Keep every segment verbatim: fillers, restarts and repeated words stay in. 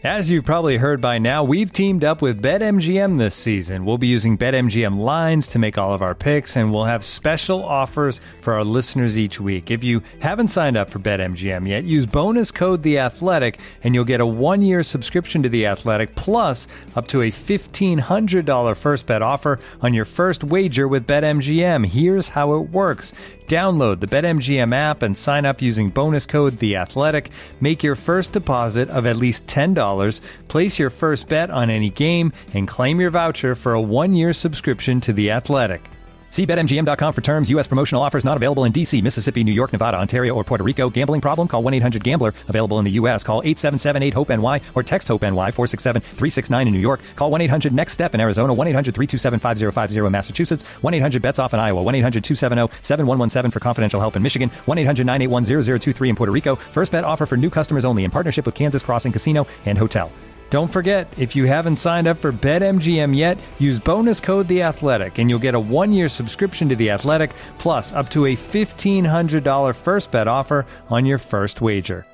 As you've probably heard by now, we've teamed up with BetMGM this season. We'll be using BetMGM lines to make all of our picks, and we'll have special offers for our listeners each week. If you haven't signed up for BetMGM yet, use bonus code The Athletic, and you'll get a one-year subscription to The Athletic, plus up to a fifteen hundred dollars first bet offer on your first wager with BetMGM. Here's how it works. Download the BetMGM app and sign up using bonus code The Athletic. Make your first deposit of at least ten dollars. Place your first bet on any game and claim your voucher for a one-year subscription to The Athletic. See Bet M G M dot com for terms. U S promotional offers not available in D C, Mississippi, New York, Nevada, Ontario, or Puerto Rico. Gambling problem? Call one eight hundred gambler. Available in the U S. Call eight seven seven eight hope N Y or text HOPE-NY four six seven three six nine in New York. Call one eight hundred next step in Arizona. one eight hundred three two seven five zero five zero in Massachusetts. one eight hundred bets off in Iowa. one eight hundred two seven zero seven one one seven for confidential help in Michigan. one eight hundred nine eight one zero zero two three in Puerto Rico. First bet offer for new customers only in partnership with Kansas Crossing Casino and Hotel. Don't forget, if you haven't signed up for BetMGM yet, use bonus code The Athletic, and you'll get a one-year subscription to The Athletic, plus up to a fifteen hundred dollars first bet offer on your first wager.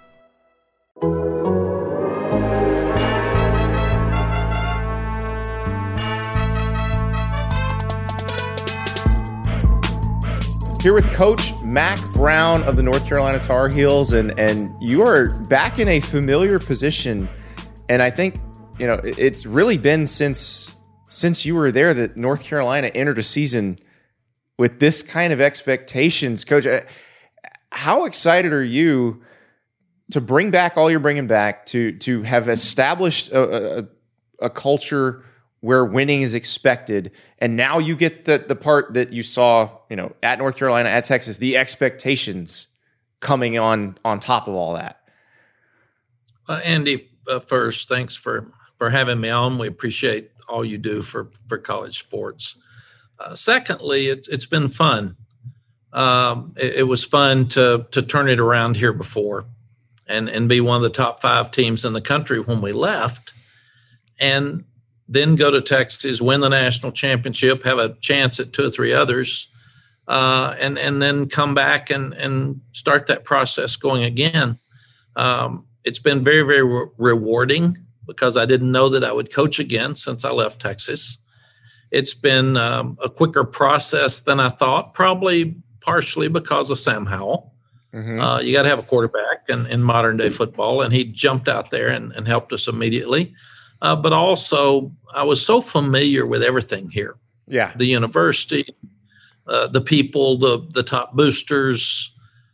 Here with Coach Mack Brown of the North Carolina Tar Heels, and, and you are back in a familiar position. And I think, you know, it's really been since since you were there that North Carolina entered a season with this kind of expectations. Coach, how excited are you to bring back all you're bringing back, to to have established a, a, a culture where winning is expected, and now you get the the part that you saw, you know, at North Carolina, at Texas, the expectations coming on on top of all that? Uh, Andy, Uh, first, thanks for, for having me on. We appreciate all you do for, for college sports. Uh, secondly, it's it's been fun. Um, it, it was fun to to turn it around here before, and and be one of the top five teams in the country when we left, and then go to Texas, win the national championship, have a chance at two or three others, uh, and and then come back and and start that process going again. Um, It's been very, very re- rewarding because I didn't know that I would coach again since I left Texas. It's been um, a quicker process than I thought, probably partially because of Sam Howell. Mm-hmm. Uh, you got to have a quarterback in, in modern day football, and he jumped out there and, and helped us immediately. Uh, but also, I was so familiar with everything here. Yeah, the university, uh, the people, the the top boosters,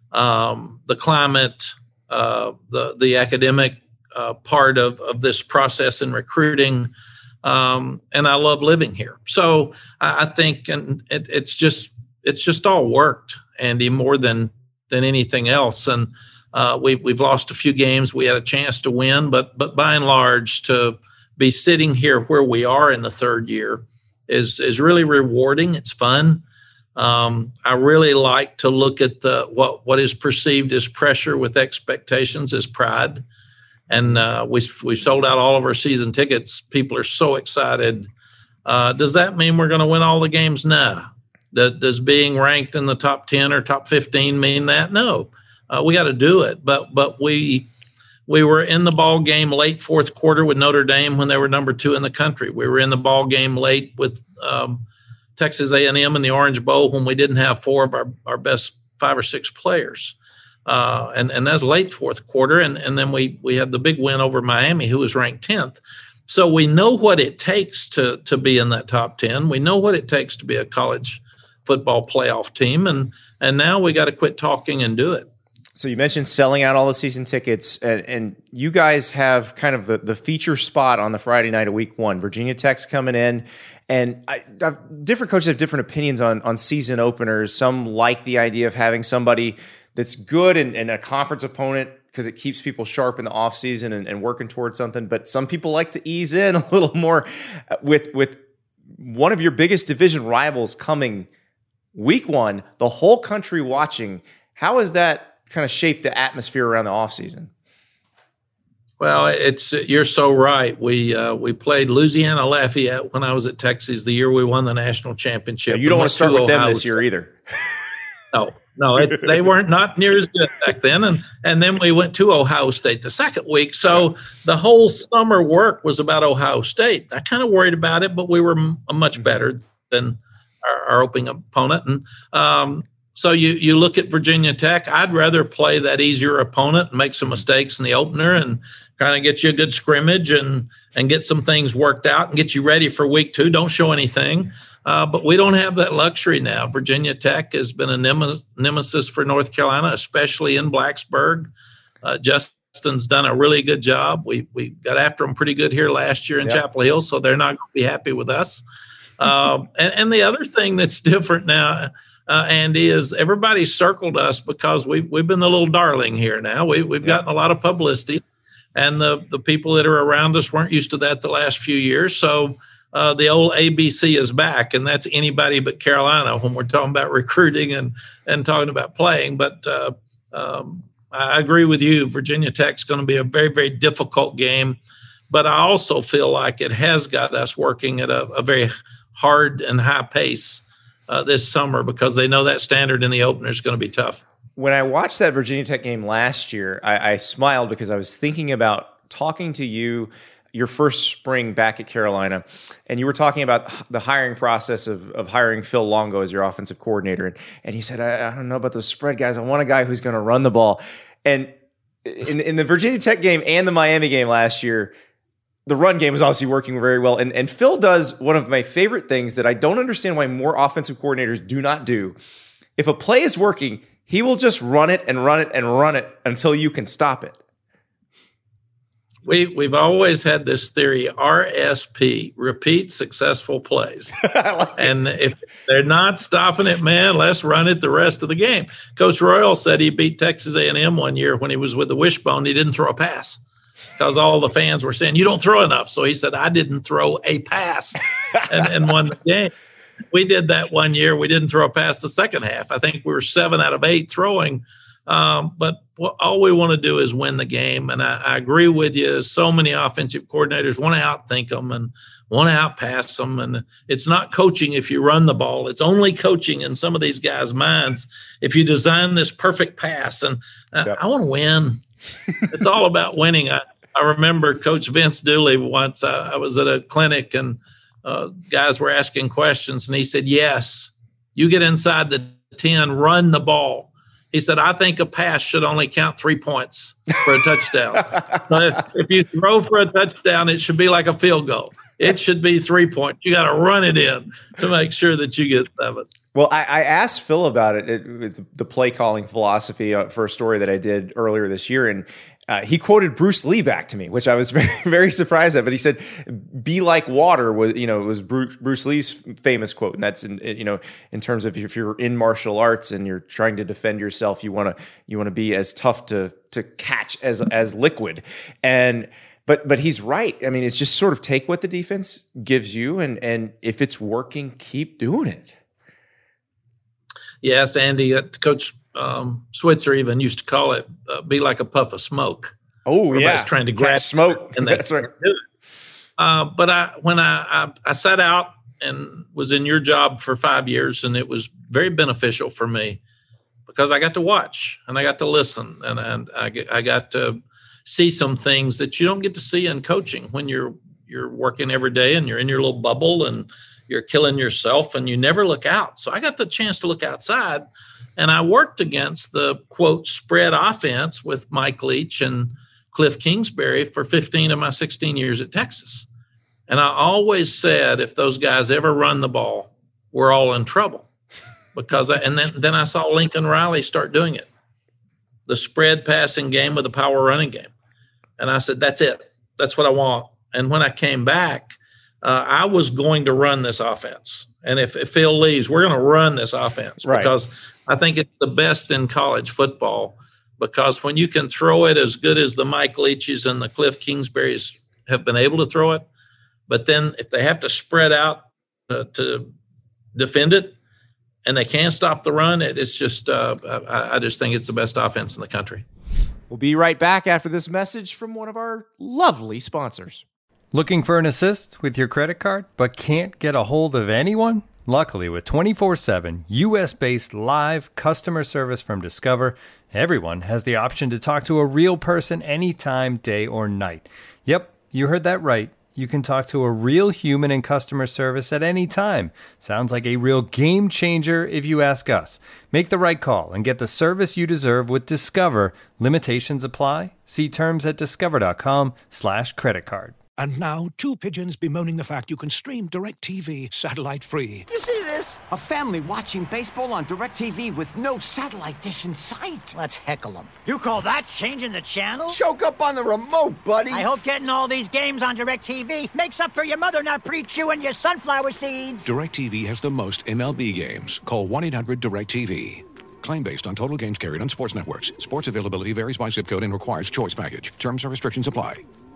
um, the climate. Uh, the the academic uh, part of, of this process in recruiting, um, and I love living here. So I, I think, and it, it's just it's just all worked, Andy, more than than anything else. And uh, we we've lost a few games. We had a chance to win, but but by and large, to be sitting here where we are in the third year is is really rewarding. It's fun. Um, I really like to look at the what what is perceived as pressure with expectations as pride, and uh, we we sold out all of our season tickets. People are so excited. Uh, does that mean we're going to win all the games? No. Does, does being ranked in the top ten or top fifteen mean that? No. Uh, we got to do it. But but we we were in the ball game late fourth quarter with Notre Dame when they were number two in the country. We were in the ball game late with um, Texas A and M in the Orange Bowl when we didn't have four of our, our best five or six players. Uh, and, and that's late fourth quarter. And, and then we we had the big win over Miami, who was ranked tenth. So we know what it takes to, to be in that top ten. We know what it takes to be a college football playoff team. And, and now we got to quit talking and do it. So you mentioned selling out all the season tickets, and, and you guys have kind of the, the feature spot on the Friday night of week one. Virginia Tech's coming in, and I, I've, different coaches have different opinions on, on season openers. Some like the idea of having somebody that's good and, and a conference opponent because it keeps people sharp in the offseason and, and working towards something. But some people like to ease in a little more with, with one of your biggest division rivals coming week one, the whole country watching. How is that kind of shape the atmosphere around the offseason? Well, it's you're so right. We uh, we played Louisiana Lafayette when I was at Texas the year we won the national championship. Yeah, you don't want to start with them this year either. No, no, it, they weren't not near as good back then. And and then we went to Ohio State the second week. So the whole summer work was about Ohio State. I kind of worried about it, but we were m- much better than our, our opening opponent. And um, so you you look at Virginia Tech. I'd rather play that easier opponent and make some mistakes in the opener and kind of get you a good scrimmage and and get some things worked out and get you ready for week two. Don't show anything. Uh, but we don't have that luxury now. Virginia Tech has been a nemes- nemesis for North Carolina, especially in Blacksburg. Uh, Justin's done a really good job. We we got after them pretty good here last year in yep. Chapel Hill, so they're not going to be happy with us. Um, and, and the other thing that's different now, uh, Andy, is everybody's circled us because we've, we've been the little darling here now. We, we've yep. gotten a lot of publicity, and the, the people that are around us weren't used to that the last few years. So Uh, the old A B C is back, and that's anybody but Carolina when we're talking about recruiting and, and talking about playing. But uh, um, I agree with you. Virginia Tech's going to be a very, very difficult game. But I also feel like it has got us working at a, a very hard and high pace uh, this summer because they know that standard in the opener is going to be tough. When I watched that Virginia Tech game last year, I, I smiled because I was thinking about talking to you your first spring back at Carolina, and you were talking about the hiring process of, of hiring Phil Longo as your offensive coordinator. And, and he said, I, I don't know about those spread guys. I want a guy who's going to run the ball. And in, in the Virginia Tech game and the Miami game last year, the run game was obviously working very well. And, and Phil does one of my favorite things that I don't understand why more offensive coordinators do not do. If a play is working, he will just run it and run it and run it until you can stop it. We, we've always had this theory, R S P, repeat successful plays. like and if they're not stopping it, man, let's run it the rest of the game. Coach Royal said he beat Texas A and M one year when he was with the Wishbone. He didn't throw a pass because all the fans were saying, you don't throw enough. So he said, I didn't throw a pass and, and won the game. We did that one year. We didn't throw a pass the second half. I think we were seven out of eight throwing. Um, but what, all we want to do is win the game. And I, I agree with you. So many offensive coordinators want to outthink them and want to outpass them. And it's not coaching if you run the ball. It's only coaching in some of these guys' minds if you design this perfect pass. And I, yep. I want to win. It's all about winning. I, I remember Coach Vince Dooley once. I, I was at a clinic and uh, guys were asking questions. And he said, yes, you get inside the ten, run the ball. He said, I think a pass should only count three points for a touchdown. But if, if you throw for a touchdown, it should be like a field goal. It should be three points. You got to run it in to make sure that you get seven. Well, I, I asked Phil about it, it, it, the play calling philosophy for a story that I did earlier this year. And uh, he quoted Bruce Lee back to me, which I was very, very surprised at. But he said, be like water was, you know, it was Bruce, Bruce Lee's famous quote. And that's, in, you know, in terms of if you're in martial arts and you're trying to defend yourself, you want to, you want to be as tough to, to catch as, as liquid. And, But but he's right. I mean, it's just sort of take what the defense gives you, and and if it's working, keep doing it. Yes, Andy, uh, Coach um, Switzer even used to call it uh, be like a puff of smoke. Oh, Everybody's yeah. trying to grab smoke. And that's right. Uh, but I, when I, I, I sat out and was in your job for five years, and it was very beneficial for me because I got to watch and I got to listen and, and I, I got to see some things that you don't get to see in coaching when you're you're working every day and you're in your little bubble and you're killing yourself and you never look out. So I got the chance to look outside, and I worked against the, quote, spread offense with Mike Leach and Cliff Kingsbury for fifteen of my sixteen years at Texas. And I always said, if those guys ever run the ball, we're all in trouble. Because I, and then, then I saw Lincoln Riley start doing it. The spread passing game with the power running game. And I said, that's it. That's what I want. And when I came back, uh, I was going to run this offense. And if, if Phil leaves, we're going to run this offense right. because I think it's the best in college football. Because when you can throw it as good as the Mike Leaches and the Cliff Kingsburys have been able to throw it, but then if they have to spread out uh, to defend it, and they can't stop the run, it, it's just uh, I, I just think it's the best offense in the country. We'll be right back after this message from one of our lovely sponsors. Looking for an assist with your credit card, but can't get a hold of anyone? Luckily, with twenty-four seven U S-based live customer service from Discover, everyone has the option to talk to a real person anytime, day or night. Yep, you heard that right. You can talk to a real human in customer service at any time. Sounds like a real game changer if you ask us. Make the right call and get the service you deserve with Discover. Limitations apply. See terms at discover.com slash credit card. And now, two pigeons bemoaning the fact you can stream DirecTV satellite-free. You see this? A family watching baseball on DirecTV with no satellite dish in sight. Let's heckle them. You call that changing the channel? Choke up on the remote, buddy. I hope getting all these games on DirecTV makes up for your mother not pre-chewing your sunflower seeds. DirecTV has the most M L B games. Call one eight hundred direct T V. Claim based on total games carried on sports networks. Sports availability varies by zip code and requires choice package. Terms and restrictions apply.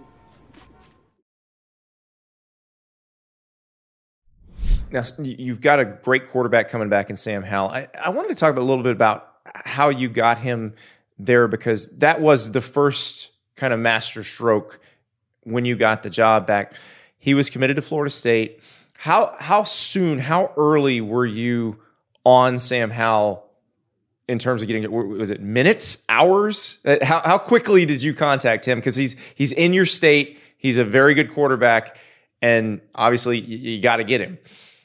Now, you've got a great quarterback coming back in Sam Howell. I, I wanted to talk about a little bit about how you got him there, because that was the first kind of master stroke when you got the job back. He was committed to Florida State. How how soon, how early were you on Sam Howell in terms of getting, was it minutes, hours? How how quickly did you contact him? Because he's he's in your state. He's a very good quarterback, and obviously you, you got to get him.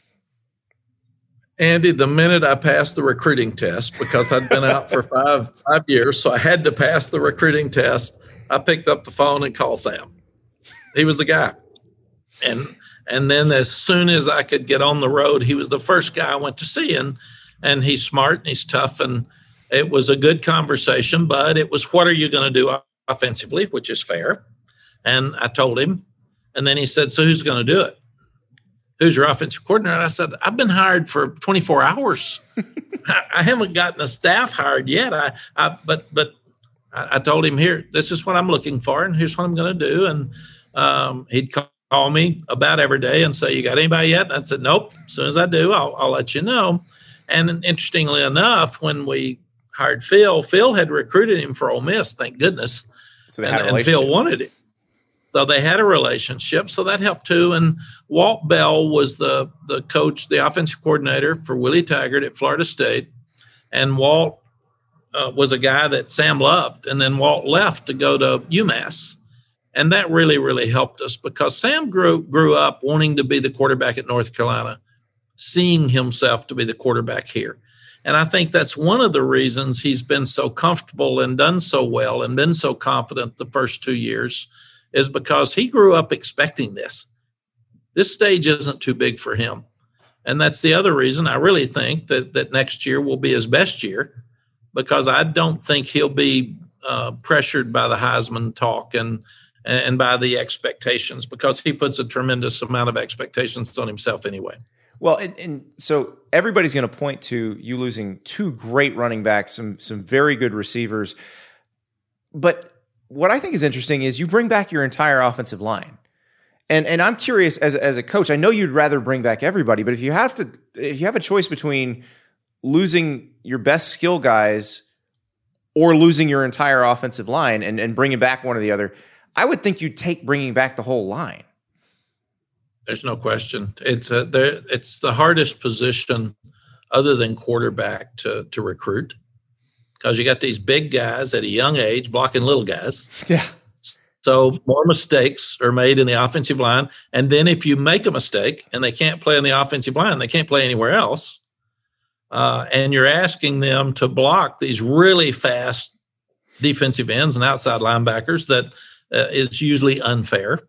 Andy, the minute I passed the recruiting test, because I'd been out for five five years, so I had to pass the recruiting test, I picked up the phone and called Sam. He was the guy. And and then as soon as I could get on the road, he was the first guy I went to see. And, and he's smart and he's tough. And it was a good conversation, but it was, what are you going to do offensively, which is fair. And I told him. And then he said, so who's going to do it? Who's your offensive coordinator? And I said, I've been hired for twenty-four hours. I, I haven't gotten a staff hired yet. I, I but but I, I told him, here, this is what I'm looking for, and here's what I'm going to do. And um, he'd call me about every day and say, you got anybody yet? And I said, nope. As soon as I do, I'll, I'll let you know. And interestingly enough, when we hired Phil, Phil had recruited him for Ole Miss, thank goodness. So they had and, a and Phil wanted it. So they had a relationship, so that helped too. And Walt Bell was the the coach, the offensive coordinator for Willie Taggart at Florida State. And Walt uh, was a guy that Sam loved. And then Walt left to go to UMass. And that really, really helped us, because Sam grew grew up wanting to be the quarterback at North Carolina, seeing himself to be the quarterback here. And I think that's one of the reasons he's been so comfortable and done so well and been so confident the first two years, is because he grew up expecting this. This stage isn't too big for him. And that's the other reason I really think that, that next year will be his best year, because I don't think he'll be uh, pressured by the Heisman talk and, and by the expectations, because he puts a tremendous amount of expectations on himself anyway. Well, and, and so everybody's going to point to you losing two great running backs, some some very good receivers. But what I think is interesting is you bring back your entire offensive line. And and I'm curious, as, as a coach, I know you'd rather bring back everybody, but if you have to, if you have a choice between losing your best skill guys or losing your entire offensive line and, and bringing back one or the other, I would think you'd take bringing back the whole line. There's no question. It's a, there, it's the hardest position other than quarterback to to recruit, because you got these big guys at a young age blocking little guys. Yeah. So more mistakes are made in the offensive line. And then if you make a mistake and they can't play in the offensive line, they can't play anywhere else. Uh, and you're asking them to block these really fast defensive ends and outside linebackers that uh, is usually unfair.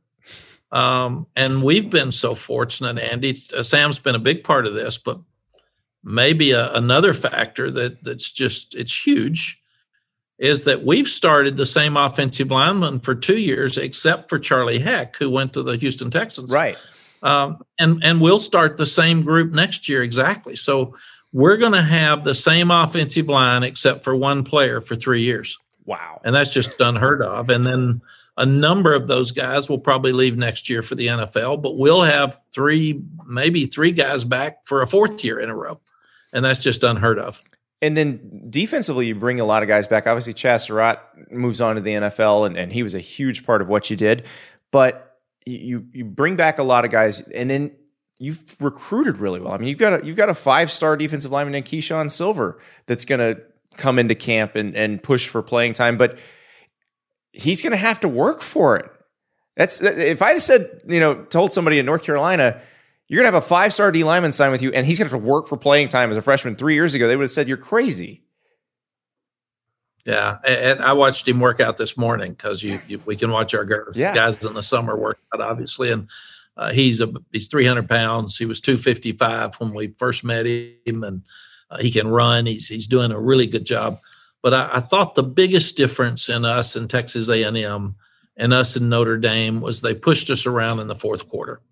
Um, and we've been so fortunate, Andy. Uh, Sam's been a big part of this, but maybe a, another factor that that's just, it's huge, is that we've started the same offensive lineman for two years, except for Charlie Heck, who went to the Houston Texans. Right. Um, and, and we'll start the same group next year. Exactly. So we're going to have the same offensive line, except for one player for three years. Wow. And that's just unheard of. And then a number of those guys will probably leave next year for the N F L, but we'll have three, maybe three guys back for a fourth year in a row. And that's just unheard of. And then defensively, you bring a lot of guys back. Obviously, Chaz Surratt moves on to the N F L, and, and he was a huge part of what you did. But you you bring back a lot of guys, and then you've recruited really well. I mean, you've got a, you've got a five-star defensive lineman in Keyshawn Silver that's going to come into camp and, and push for playing time, but he's going to have to work for it. That's if I said, you know, told somebody in North Carolina, you're going to have a five-star D lineman sign with you, and he's going to have to work for playing time as a freshman three years ago, they would have said, you're crazy. Yeah, and I watched him work out this morning because you, you we can watch our girls, yeah. guys in the summer work out, obviously, and uh, he's a he's three hundred pounds. He was two fifty-five when we first met him, and uh, he can run. He's he's doing a really good job. But I, I thought the biggest difference in us and Texas A and M and us in Notre Dame was they pushed us around in the fourth quarter.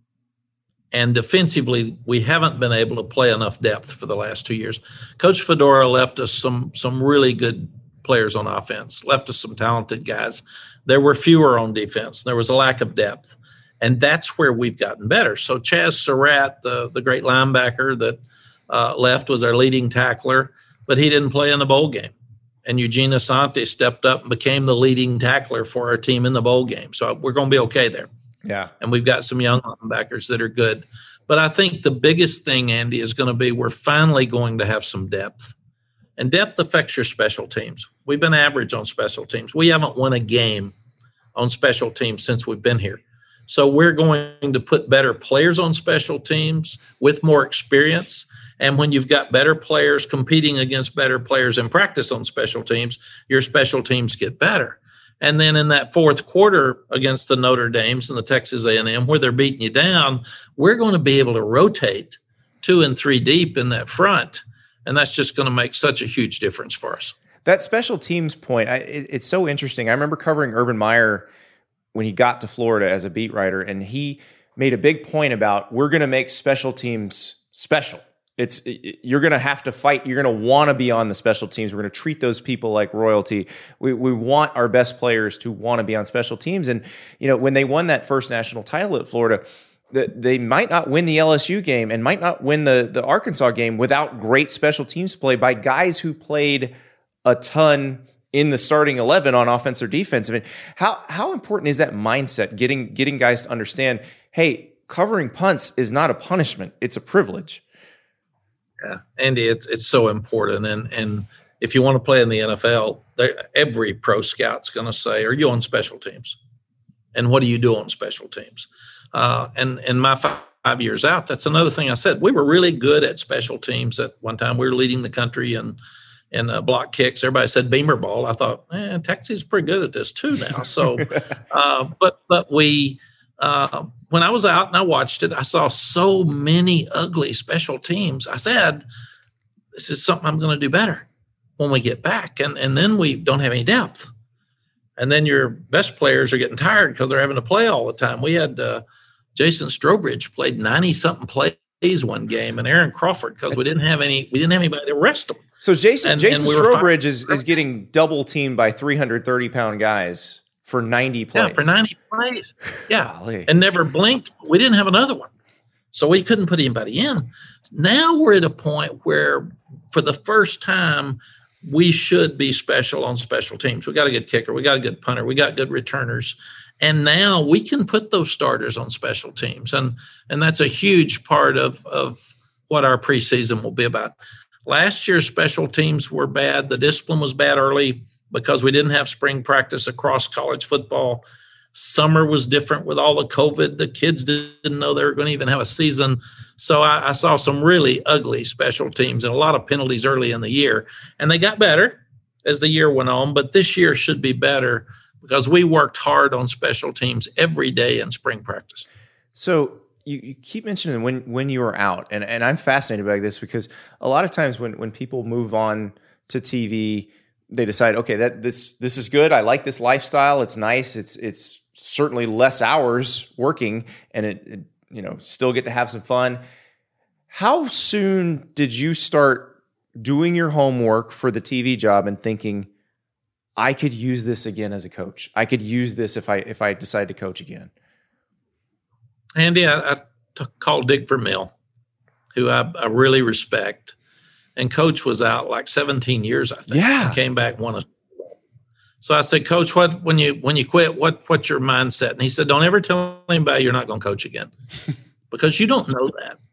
And defensively, we haven't been able to play enough depth for the last two years. Coach Fedora left us some some really good players on offense, left us some talented guys. There were fewer on defense. There was a lack of depth. And that's where we've gotten better. So Chaz Surratt, the, the great linebacker that uh, left, was our leading tackler, but he didn't play in the bowl game. And Eugene Asante stepped up and became the leading tackler for our team in the bowl game. So we're going to be okay there. Yeah. And we've got some young linebackers that are good. But I think the biggest thing, Andy, is going to be we're finally going to have some depth. And depth affects your special teams. We've been average on special teams. We haven't won a game on special teams since we've been here. So we're going to put better players on special teams with more experience. And when you've got better players competing against better players in practice on special teams, your special teams get better. And then in that fourth quarter against the Notre Dames and the Texas A and M, where they're beating you down, we're going to be able to rotate two and three deep in that front. And that's just going to make such a huge difference for us. That special teams point, I, it, it's so interesting. I remember covering Urban Meyer when he got to Florida as a beat writer, and he made a big point about we're going to make special teams special. It's it, you're going to have to fight. You're going to want to be on the special teams. We're going to treat those people like royalty. We we want our best players to want to be on special teams. And you know, when they won that first national title at Florida, the, they might not win the L S U game and might not win the the Arkansas game without great special teams play by guys who played a ton in the starting eleven on offense or defense. I mean, how how important is that mindset? Getting getting guys to understand, hey, covering punts is not a punishment; it's a privilege. Yeah, Andy, it's it's so important, and and if you want to play in the N F L, every pro scout's going to say, "Are you on special teams?" And what do you do on special teams? Uh, and and my five, five years out, that's another thing I said. We were really good at special teams at one time. We were leading the country in in uh, block kicks. Everybody said beamer ball. I thought, eh, Texas is pretty good at this too now. So, uh, but but we. Uh, when I was out and I watched it, I saw so many ugly special teams. I said, this is something I'm going to do better when we get back. And, and then we don't have any depth. And then your best players are getting tired because they're having to play all the time. We had uh, Jason Strobridge played ninety-something plays one game, and Aaron Crawford because we didn't have any. We didn't have anybody to rest them. So Jason and, Jason and we Strobridge is, is getting double teamed by three hundred thirty pound guys for ninety plays. Yeah, for ninety plays. Yeah. Golly. And never blinked. We didn't have another one. So we couldn't put anybody in. Now we're at a point where for the first time, we should be special on special teams. We got a good kicker. We got a good punter. We got good returners. And now we can put those starters on special teams. And, and that's a huge part of, of what our preseason will be about. Last year's special teams were bad. The discipline was bad early because we didn't have spring practice across college football. Summer was different with all the COVID. The kids didn't know they were going to even have a season. So I, I saw some really ugly special teams and a lot of penalties early in the year. And they got better as the year went on, but this year should be better because we worked hard on special teams every day in spring practice. So you, you keep mentioning when when you were out, and, and I'm fascinated by this because a lot of times when, when people move on to T V, they decide, okay, that this this is good. I like this lifestyle. It's nice. It's it's certainly less hours working, and it, it you know still get to have some fun. How soon did you start doing your homework for the T V job and thinking, I could use this again as a coach? I could use this if I if I decide to coach again. Andy, I, I t- called Dick Vermeil, who I, I really respect. And Coach was out like seventeen years, I think. Yeah. And came back one of. So I said, Coach, what when you when you quit, what what's your mindset? And he said, don't ever tell anybody you're not going to coach again, because you don't know that.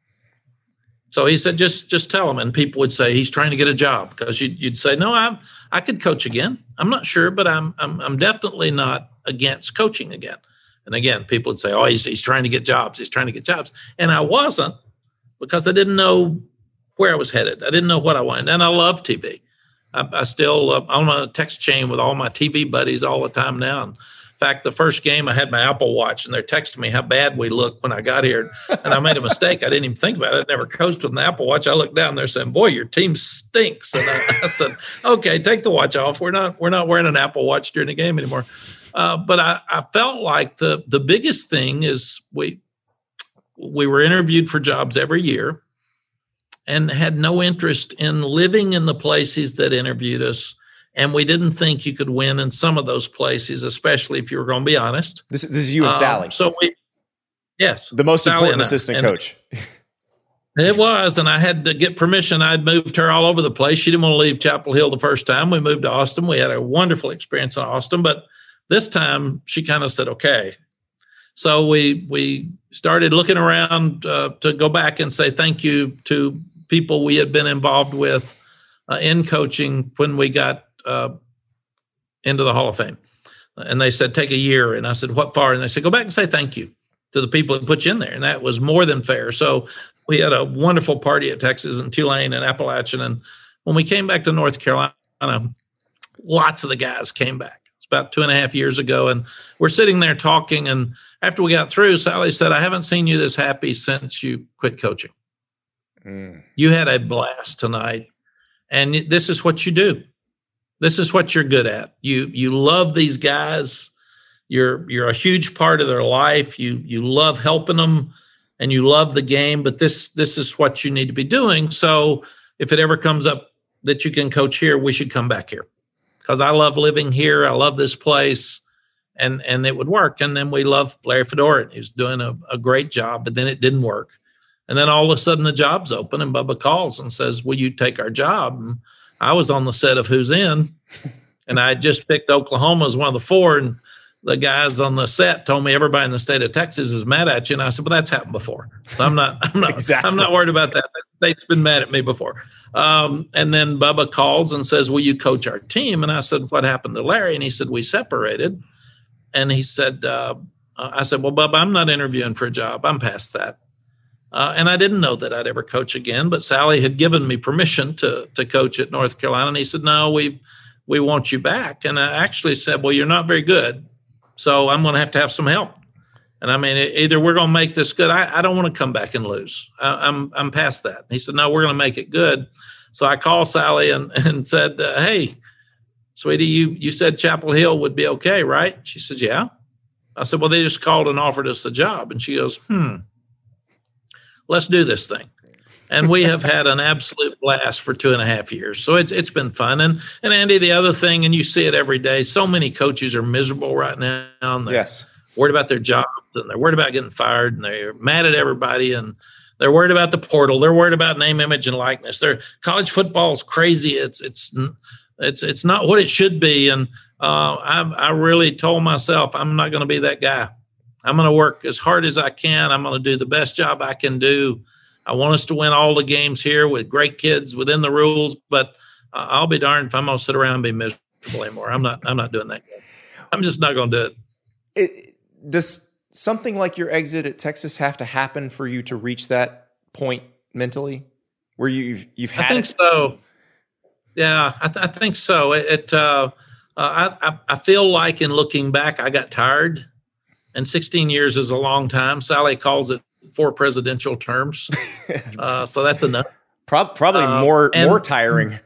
So he said, just just tell him. And people would say, he's trying to get a job, because you'd, you'd say, no, I I could coach again. I'm not sure, but I'm I'm I'm definitely not against coaching again. And again, people would say, oh, he's he's trying to get jobs. He's trying to get jobs. And I wasn't, because I didn't know where I was headed. I didn't know what I wanted. And I love T V. I, I still, uh, I'm on a text chain with all my T V buddies all the time now. And in fact, the first game I had my Apple Watch, and they're texting me how bad we looked when I got here. And I made a mistake. I didn't even think about it. I never coached with an Apple Watch. I looked down there saying, boy, your team stinks. And I, I said, okay, take the watch off. We're not, we're not wearing an Apple Watch during the game anymore. Uh, but I, I felt like the, the biggest thing is we, we were interviewed for jobs every year and had no interest in living in the places that interviewed us. And we didn't think you could win in some of those places, especially if you were going to be honest. This, this is you and um, Sally. So we, yes. The most Sally important assistant and, coach. It was, and I had to get permission. I'd moved her all over the place. She didn't want to leave Chapel Hill the first time. We moved to Austin. We had a wonderful experience in Austin, but this time she kind of said, okay. So we we started looking around uh, to go back and say thank you to people we had been involved with uh, in coaching when we got uh, into the Hall of Fame. And they said, take a year. And I said, what for? And they said, go back and say thank you to the people that put you in there. And that was more than fair. So we had a wonderful party at Texas and Tulane and Appalachian. And when we came back to North Carolina, lots of the guys came back. It's about two and a half years ago. And we're sitting there talking. And after we got through, Sally said, I haven't seen you this happy since you quit coaching. Mm. You had a blast tonight. And this is what you do. This is what you're good at. You you love these guys. You're you're a huge part of their life. You you love helping them, and you love the game. But this this is what you need to be doing. So if it ever comes up that you can coach here, we should come back here, because I love living here. I love this place, and and it would work. And then we love Larry Fedora. He was doing a, a great job, but then it didn't work. And then all of a sudden the job's open, and Bubba calls and says, will you take our job? And I was on the set of Who's In, and I just picked Oklahoma as one of the four, and the guys on the set told me everybody in the state of Texas is mad at you. And I said, well, that's happened before. So I'm not, I'm not, exactly. I'm not worried about that. The state's been mad at me before. Um, and then Bubba calls and says, will you coach our team? And I said, what happened to Larry? And he said, we separated. And he said, uh, I said, well, Bubba, I'm not interviewing for a job. I'm past that. Uh, and I didn't know that I'd ever coach again, but Sally had given me permission to to coach at North Carolina. And he said, no, we we want you back. And I actually said, well, you're not very good, so I'm going to have to have some help. And I mean, either we're going to make this good. I, I don't want to come back and lose. I, I'm I'm past that. He said, no, we're going to make it good. So I called Sally and, and said, uh, hey, sweetie, you, you said Chapel Hill would be okay, right? She said, yeah. I said, well, they just called and offered us the job. And she goes, hmm. Let's do this thing. And we have had an absolute blast for two and a half years. So it's it's been fun. And and Andy, the other thing, and you see it every day, so many coaches are miserable right now. And they're yes. worried about their jobs, and they're worried about getting fired, and they're mad at everybody, and they're worried about the portal. They're worried about name, image, and likeness. They're, college football is crazy. It's it's it's it's not what it should be. And uh, I I really told myself I'm not going to be that guy. I'm going to work as hard as I can. I'm going to do the best job I can do. I want us to win all the games here with great kids within the rules, but uh, I'll be darned if I'm going to sit around and be miserable anymore. I'm not, I'm not doing that. I'm just not going to do it. it. Does something like your exit at Texas have to happen for you to reach that point mentally where you've, you've had I think it? so. Yeah, I, th- I think so. It, it uh, uh, I, I feel like in looking back, I got tired. And sixteen years is a long time. Sally calls it four presidential terms. Uh, so that's enough. Pro- probably uh, more and, more tiring.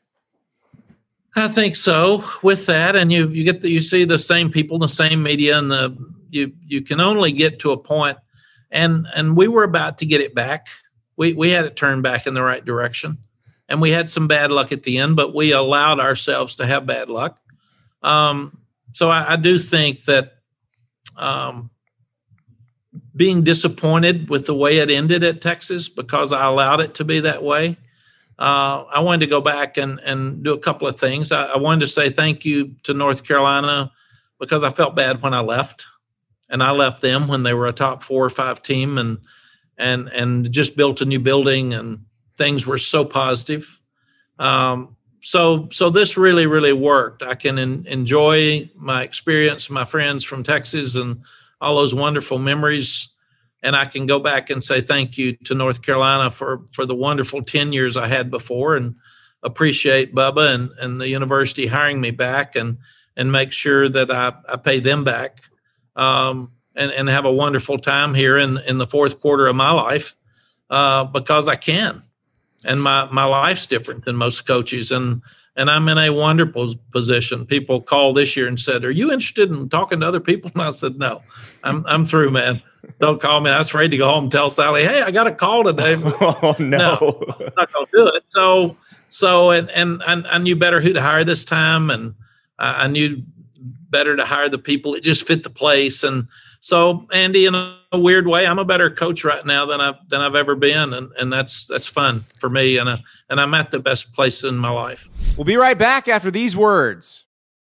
I think so. With that, and you you get the, you see the same people, the same media, and the you you can only get to a point. And and we were about to get it back. We we had it turned back in the right direction, and we had some bad luck at the end, but we allowed ourselves to have bad luck. Um, so I, I do think that. Um, being disappointed with the way it ended at Texas because I allowed it to be that way. Uh, I wanted to go back and, and do a couple of things. I, I wanted to say thank you to North Carolina because I felt bad when I left, and I left them when they were a top four or five team. And, and and just built a new building, and things were so positive. Um, so so this really really worked. I can en- enjoy my experience, my friends from Texas, and all those wonderful memories. And I can go back and say thank you to North Carolina for, for the wonderful ten years I had before, and appreciate Bubba and, and the university hiring me back, and and make sure that I, I pay them back, um, and, and have a wonderful time here in, in the fourth quarter of my life, uh, because I can. And my, my life's different than most coaches, and and I'm in a wonderful position. People called this year and said, "Are you interested in talking to other people?" And I said, "No, I'm I'm through, man. Don't call me." I was afraid to go home and tell Sally, "Hey, I got a call today." Oh, no. no, I'm not going to do it. So, so, and, and and I knew better who to hire this time, and I, I knew better to hire the people that just fit the place. And so, Andy, in a, a weird way, I'm a better coach right now than I've than I've ever been, and and that's that's fun for me, and a, and I'm at the best place in my life. We'll be right back after these words.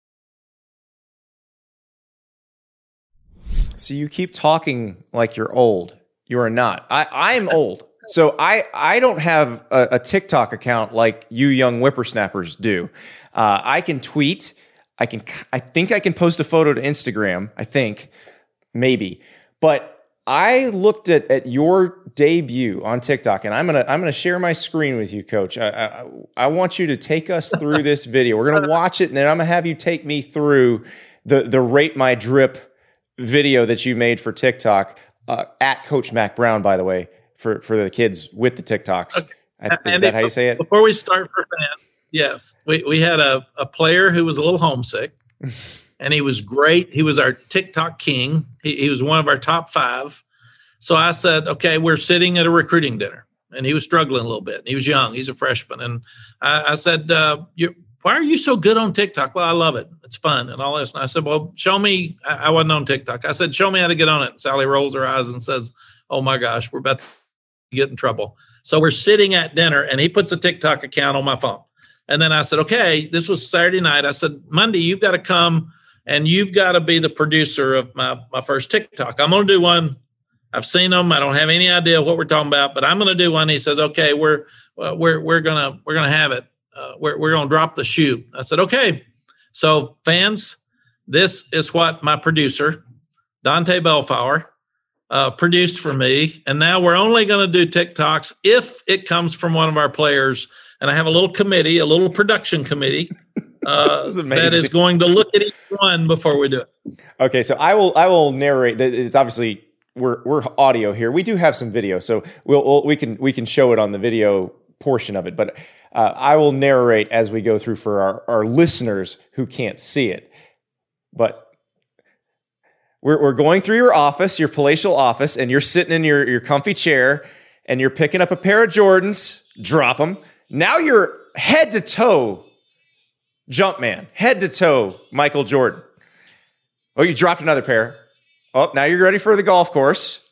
So you keep talking like you're old. You are not. I, I'm old. So I, I don't have a, a TikTok account like you young whippersnappers do. Uh, I can tweet. I can. I think I can post a photo to Instagram. I think. Maybe. But I looked at, at your debut on TikTok, and I'm gonna I'm gonna share my screen with you, Coach. I, I, I want you to take us through this video. We're gonna watch it, and then I'm gonna have you take me through the the Rate My Drip video that you made for TikTok, uh, at Coach Mack Brown, by the way, for, for the kids with the TikToks. Okay. Is Andy, that how you say it? Before we start for fans, yes, we, we had a, a player who was a little homesick, and he was great. He was our TikTok king. He, he was one of our top five. So I said, okay, we're sitting at a recruiting dinner, and he was struggling a little bit. He was young. He's a freshman. And I, I said, uh, you why are you so good on TikTok? Well, I love it. It's fun and all this. And I said, well, show me. I wasn't on TikTok. I said, show me how to get on it. And Sally rolls her eyes and says, oh my gosh, we're about to get in trouble. So we're sitting at dinner, and he puts a TikTok account on my phone. And then I said, okay, this was Saturday night. I said, Monday, you've got to come and you've got to be the producer of my, my first TikTok. I'm going to do one. I've seen them. I don't have any idea what we're talking about, but I'm going to do one. He says, okay, we're, uh, we're, we're going to, we're going to have it. Uh, we're we're going to drop the shoe. I said, okay. So fans, this is what my producer, Dante Bellflower, uh, produced for me. And now we're only going to do TikToks if it comes from one of our players. And I have a little committee, a little production committee uh, is that is going to look at each one before we do it. Okay. So I will, I will narrate. It's obviously we're, we're audio here. We do have some video, so we'll, we'll we can, we can show it on the video portion of it, but Uh, I will narrate as we go through for our, our listeners who can't see it. But we're, we're going through your office, your palatial office, and you're sitting in your, your comfy chair, and you're picking up a pair of Jordans, drop them. Now you're head to toe, Jumpman, head to toe, Michael Jordan. Oh, you dropped another pair. Oh, now you're ready for the golf course.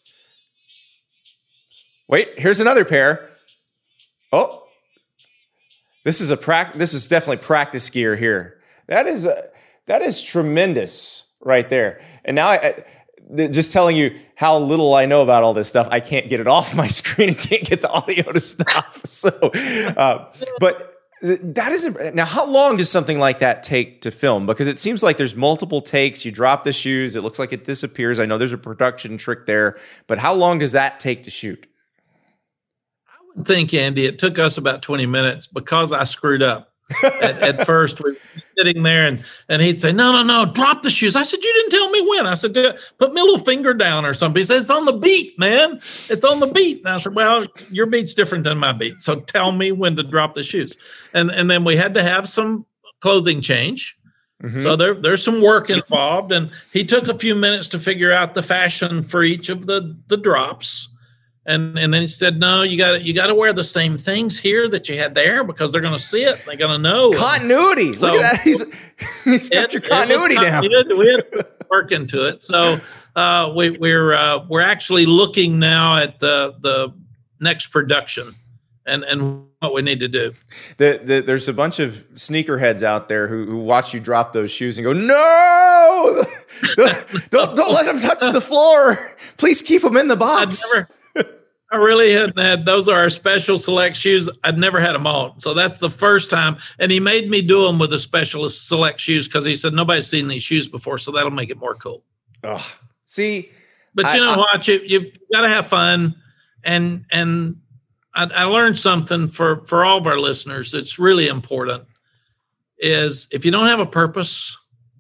Wait, here's another pair. Oh. This is a prac- This is definitely practice gear here. That is a, that is tremendous right there. And now, I, I, just telling you how little I know about all this stuff, I can't get it off my screen and can't get the audio to stop. So, uh, but that is a, now. How long does something like that take to film? Because it seems like there's multiple takes. You drop the shoes, it looks like it disappears. I know there's a production trick there, but how long does that take to shoot? Think, Andy, it took us about twenty minutes because I screwed up. at, at first, we were sitting there, and, and he'd say, no, no, no, drop the shoes. I said, you didn't tell me when. I said, put my little finger down or something. He said, it's on the beat, man. It's on the beat. And I said, well, your beat's different than my beat, so tell me when to drop the shoes. And and then we had to have some clothing change. Mm-hmm. So there, there's some work involved. And he took a few minutes to figure out the fashion for each of the, the drops. And and then he said, no, you got you got to wear the same things here that you had there because they're going to see it. They're going to know. Continuity. So, look at that. He's, he's got it, your continuity down. We had to work into it. So uh, we, we're uh, we're actually looking now at the the next production and, and what we need to do. The, the, there's a bunch of sneakerheads out there who, who watch you drop those shoes and go, no, don't, don't, don't let them touch the floor. Please keep them in the box. I never, I really hadn't had. Those are our special select shoes. I'd never had them on, so that's the first time. And he made me do them with the special select shoes because he said nobody's seen these shoes before, so that'll make it more cool. Oh, see, but I, you know I, what? You you've got to have fun, and and I, I learned something for for all of our listeners. It's really important. Is if you don't have a purpose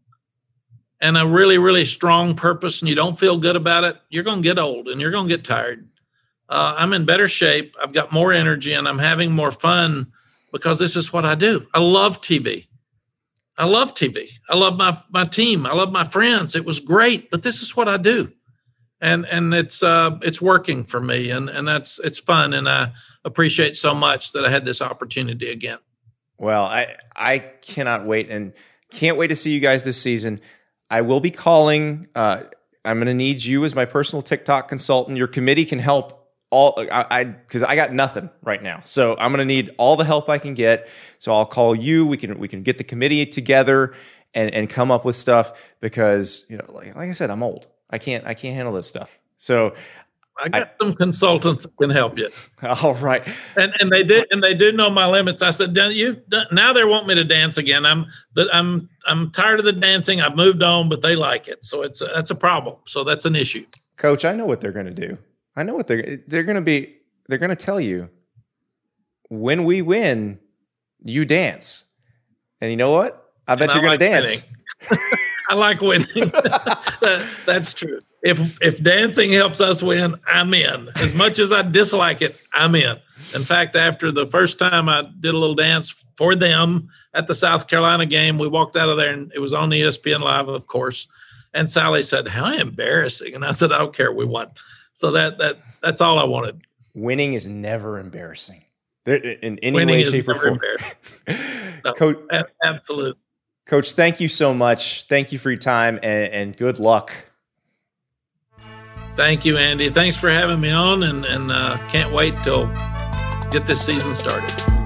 and a really really strong purpose, and you don't feel good about it, you're going to get old and you're going to get tired. Uh, I'm in better shape. I've got more energy and I'm having more fun because this is what I do. I love T V. I love T V. I love my, my team. I love my friends. It was great, but this is what I do. And, and it's, uh, it's working for me and, and that's, it's fun. And I appreciate so much that I had this opportunity again. Well, I, I cannot wait and can't wait to see you guys this season. I will be calling, uh, I'm going to need you as my personal TikTok consultant. Your committee can help all I because I, I got nothing right now. So I'm going to need all the help I can get. So I'll call you. We can we can get the committee together and, and come up with stuff because, you know, like, like I said, I'm old. I can't I can't handle this stuff. So I got I, some consultants that can help you. All right. And and they did and they do know my limits. I said, you now they want me to dance again. I'm but I'm I'm tired of the dancing. I've moved on, but they like it. So it's a, that's a problem. So that's an issue. Coach, I know what they're going to do. I know what they're they're going to be. They're going to tell you when we win, you dance. And you know what? I bet and you're going like to dance. I like winning. that, that's true. If if dancing helps us win, I'm in. As much as I dislike it, I'm in. In fact, after the first time I did a little dance for them at the South Carolina game, we walked out of there and it was on E S P N Live, of course. And Sally said, "How embarrassing!" And I said, "I don't care. We won." So that that that's all I wanted. Winning is never embarrassing. There, in any Winning way, is shape, or never form. No, Coach, absolutely. Coach, thank you so much. Thank you for your time and, and good luck. Thank you, Andy. Thanks for having me on, and and uh, can't wait till get this season started.